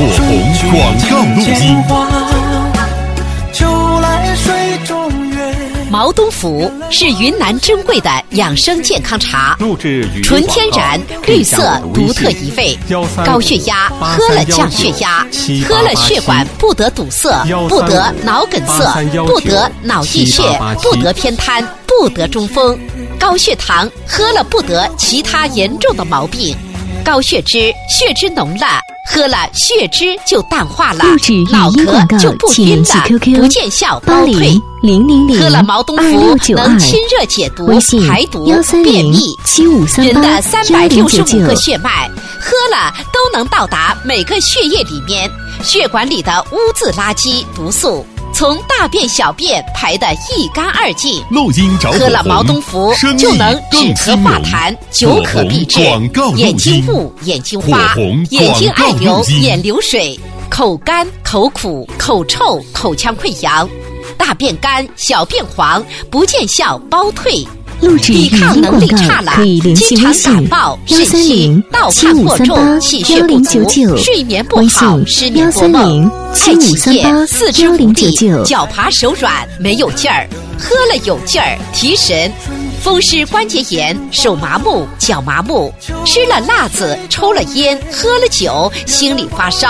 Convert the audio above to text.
火红广告录音。 毛东府是云南珍贵的养生健康茶，纯天然、绿色、独特一味。高血压喝了降血压，喝了血管不得堵塞，不得脑梗塞，不得脑溢血，不得偏瘫，不得中风。高血糖喝了不得其他严重的毛病。高血脂，血脂浓了，喝了血脂就淡化了，脑壳就不晕了，不见效包退。喝了毛东福能清热解毒、排毒、便秘。人的365个血脉，喝了都能到达每个血液里面，血管里的污渍、垃圾、毒素从大便小便排得一干二净。 录音找喝了毛东福就能止咳化痰、久咳避滞、眼睛雾、眼睛花、眼睛爱流、眼流水、口干、口苦、口臭、口腔溃疡、大便干、小便黄，不见效包退。抵抗能力差了，经常感冒、肾气、盗汗过重、气血不足、睡眠不好、失眠多梦、爱起夜、四肢无力、脚爬手软、没有劲儿，喝了有劲儿、提神。风湿关节炎、手麻木、脚麻木，吃了辣子、抽了烟、喝了酒，心里发烧、